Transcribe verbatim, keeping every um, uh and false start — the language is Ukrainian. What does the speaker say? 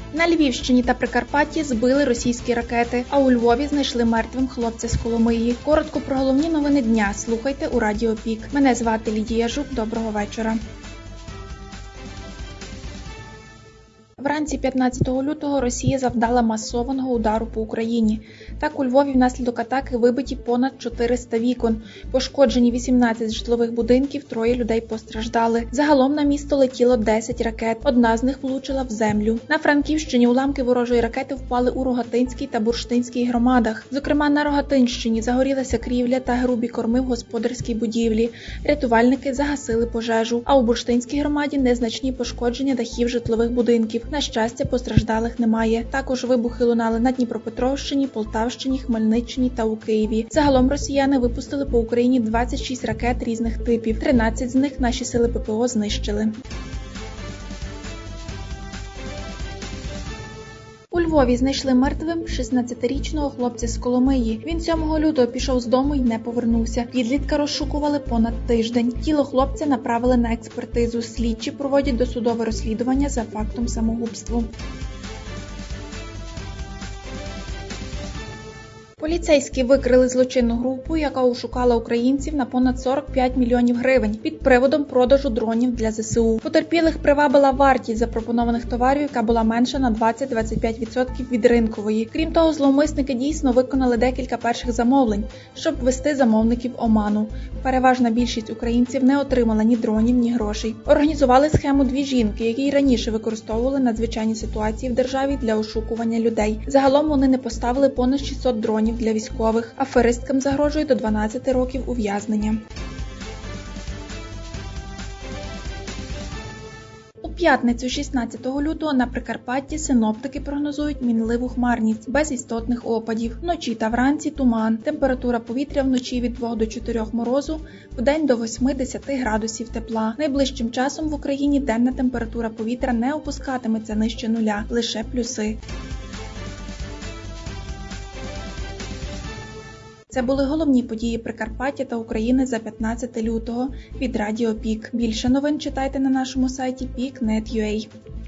На Львівщині та Прикарпатті збили російські ракети, а у Львові знайшли мертвим хлопця з Коломиї. Коротко про головні новини дня слухайте у Радіо Пік. Мене звати Лідія Жук. Доброго вечора. Вранці п'ятнадцятого лютого Росія завдала масованого удару по Україні. Так, у Львові внаслідок атаки вибиті понад чотириста вікон. Пошкоджені вісімнадцять житлових будинків, троє людей постраждали. Загалом на місто летіло десять ракет, одна з них влучила в землю. На Франківщині уламки ворожої ракети впали у Рогатинській та Бурштинській громадах. Зокрема, на Рогатинщині загорілася крівля та грубі корми в господарській будівлі. Рятувальники загасили пожежу, а у Бурштинській громаді незначні пошкодження дахів житлових будинків. На щастя, постраждалих немає. Також вибухи лунали на Дніпропетровщині, Полтавщині, Хмельниччині та у Києві. Загалом росіяни випустили по Україні двадцять шість ракет різних типів. тринадцять з них наші сили ППО знищили. У Львові знайшли мертвим шістнадцятирічного хлопця з Коломиї. Він сьомого лютого пішов з дому і не повернувся. Підлітка розшукували понад тиждень. Тіло хлопця направили на експертизу. Слідчі проводять досудове розслідування за фактом самогубства. Поліцейські викрили злочинну групу, яка ошукала українців на понад сорок п'ять мільйонів гривень під приводом продажу дронів для зе се у. Потерпілих привабила вартість запропонованих товарів, яка була менша на двадцять - двадцять п'ять відсотків від ринкової. Крім того, зловмисники дійсно виконали декілька перших замовлень, щоб ввести замовників в оману. Переважна більшість українців не отримала ні дронів, ні грошей. Організували схему дві жінки, які й раніше використовували надзвичайні ситуації в державі для ошукування людей. Загалом вони не поставили понад шістсот дронів для військових. Аферисткам загрожує до дванадцяти років ув'язнення. У п'ятницю шістнадцятого лютого на Прикарпатті синоптики прогнозують мінливу хмарність, без істотних опадів. Вночі та вранці туман. Температура повітря вночі від двох до чотирьох морозу, вдень до восьми-десяти градусів тепла. Найближчим часом в Україні денна температура повітря не опускатиметься нижче нуля, лише плюси. Це були головні події Прикарпаття та України за п'ятнадцяте лютого від Радіо Пік. Більше новин читайте на нашому сайті пік крапка нет крапка ю а.